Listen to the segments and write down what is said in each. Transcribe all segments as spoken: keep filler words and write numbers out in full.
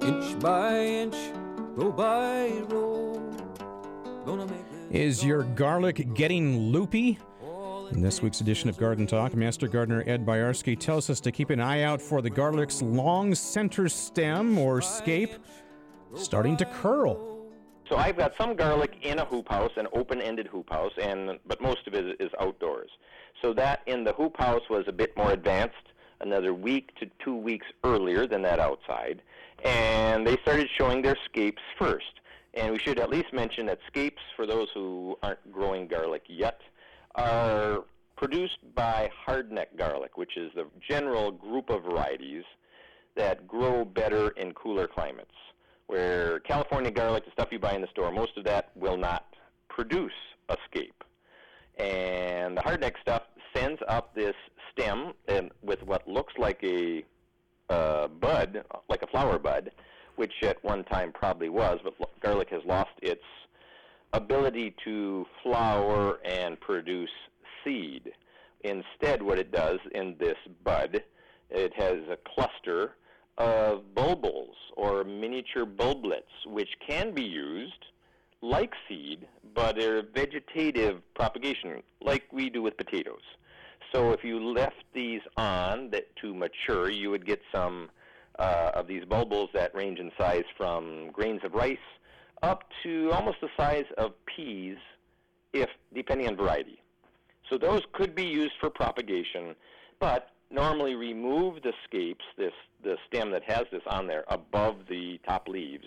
Inch by inch, row by row. Gonna make Is your garlic getting loopy? In this week's edition of Garden Talk, Master Gardener Ed Boyarsky tells us to keep an eye out for the garlic's long center stem or scape starting to curl. So I've got some garlic in a hoop house, an open-ended hoop house, and but most of it is outdoors. So that in the hoop house was a bit more advanced, another week to two weeks earlier than that outside, and they started showing their scapes first. And we should at least mention that scapes, for those who aren't growing garlic yet, are produced by hardneck garlic, which is the general group of varieties that grow better in cooler climates, where California garlic, the stuff you buy in the store, most of that will not produce a scape. And the hardneck stuff sends up this stem and with what looks like a uh, bud, like a flower bud, which at one time probably was, but garlic has lost its ability to flower and produce seed. Instead, what it does in this bud, it has a cluster of bulbils or miniature bulblets, which can be used like seed, but they're vegetative propagation, like we do with potatoes. So if you left these on that to mature, you would get some uh, of these bulbils that range in size from grains of rice up to almost the size of peas, if depending on variety. So those could be used for propagation, but normally remove the scapes, this the stem that has this on there, above the top leaves,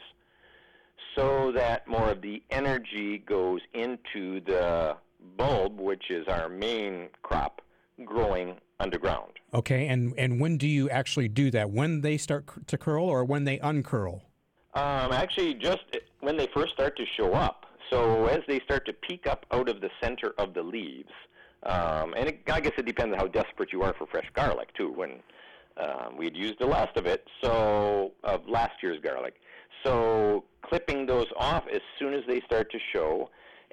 so that more of the energy goes into the bulb, which is our main crop, growing underground. Okay, and, and when do you actually do that? When they start c- to curl or when they uncurl? Um, actually, just when they first start to show up. So as they start to peek up out of the center of the leaves, um, and it, I guess it depends on how desperate you are for fresh garlic, too, when um, we'd used the last of it, so of last year's garlic. So clipping those off as soon as they start to show,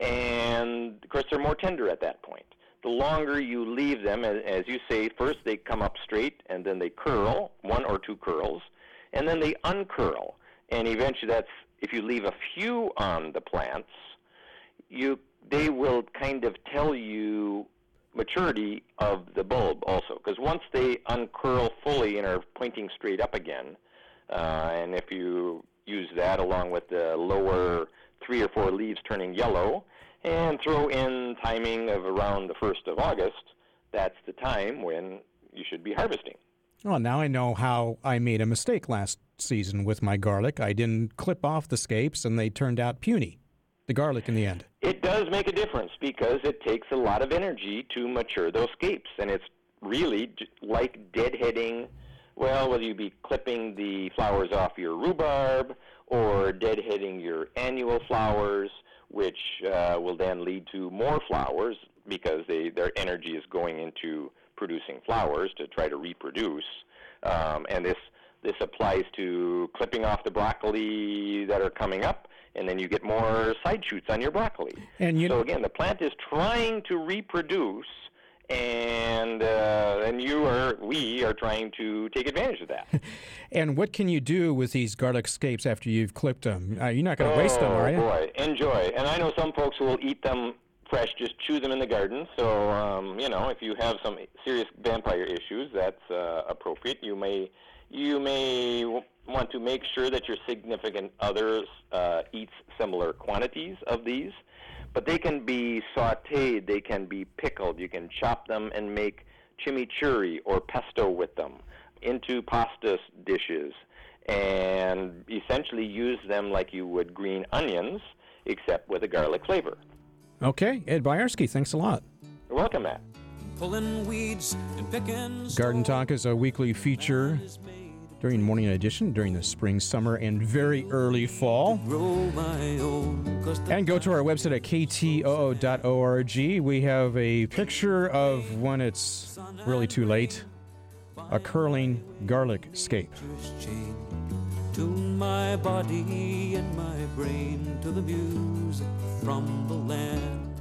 and, of course, they're more tender at that point. The longer you leave them, as you say, first they come up straight, and then they curl, one or two curls, and then they uncurl. And eventually that's, if you leave a few on the plants, you they will kind of tell you maturity of the bulb also. Because once they uncurl fully and are pointing straight up again, uh, and if you use that along with the lower three or four leaves turning yellow, and throw in timing of around the first of August, that's the time when you should be harvesting. Well, now I know how I made a mistake last season with my garlic. I didn't clip off the scapes, and they turned out puny, the garlic in the end. It does make a difference because it takes a lot of energy to mature those scapes, and it's really like deadheading, well, whether you be clipping the flowers off your rhubarb or deadheading your annual flowers, which uh, will then lead to more flowers because they, their energy is going into producing flowers to try to reproduce. Um, and this this applies to clipping off the broccoli that are coming up, and then you get more side shoots on your broccoli. And you so again, the plant is trying to reproduce, and uh, and you are we are trying to take advantage of that. And what can you do with these garlic scapes after you've clipped them? Uh, you're not going to oh, waste them, are you? Oh boy, enjoy. And I know some folks who will eat them fresh, just chew them in the garden. So um, you know, if you have some serious vampire issues, that's uh, appropriate. You may you may w- want to make sure that your significant others uh, eats similar quantities of these. But they can be sautéed, they can be pickled. You can chop them and make chimichurri or pesto with them into pasta dishes and essentially use them like you would green onions, except with a garlic flavor. Okay, Ed Boyarsky, thanks a lot. You're welcome, Matt. pulling weeds and picking Garden Talk is a weekly feature during Morning Edition, during the spring, summer, and very early fall. And go to our website at k t o o dot org. We have a picture of when it's really too late, a curling garlic scape. Tune my body and my brain to the music from the land.